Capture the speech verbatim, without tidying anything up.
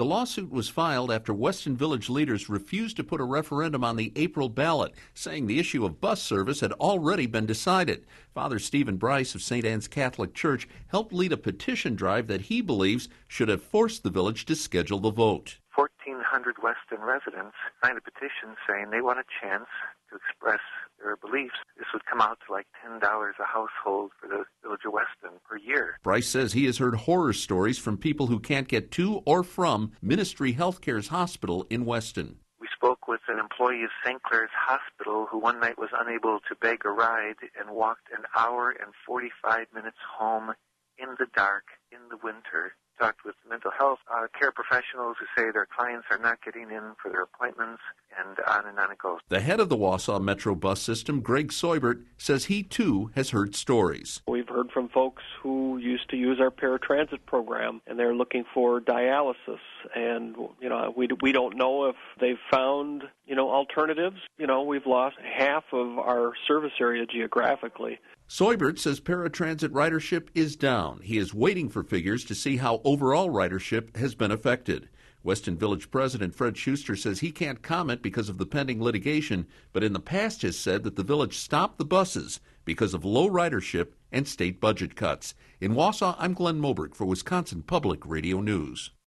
The lawsuit was filed after Weston Village leaders refused to put a referendum on the April ballot, saying the issue of bus service had already been decided. Father Stephen Bryce of Saint Anne's Catholic Church helped lead a petition drive that he believes should have forced the village to schedule the vote. fourteen hundred Weston residents signed a petition saying they want a chance to express their beliefs. This would come out to like ten dollars a household for the village of Weston per year. Bryce says he has heard horror stories from people who can't get to or from Ministry Healthcare's hospital in Weston. We spoke with an employee of Saint Clair's Hospital who one night was unable to beg a ride and walked an hour and forty-five minutes home in the dark in the winter. Talked with mental health uh, care professionals who say their clients are not getting in for their appointments, and on and on it goes. The head of the Wausau Metro bus system, Greg Soibert, says he too has heard stories. We've heard from folks who used to use our paratransit program, and they're looking for dialysis. And, you know, we, we don't know if they've found, you know, alternatives. You know, we've lost half of our service area geographically. Soibert says paratransit ridership is down. He is waiting for figures to see how overall ridership has been affected. Weston Village President Fred Schuster says he can't comment because of the pending litigation, but in the past has said that the village stopped the buses because of low ridership and state budget cuts. In Wausau, I'm Glenn Moberg for Wisconsin Public Radio News.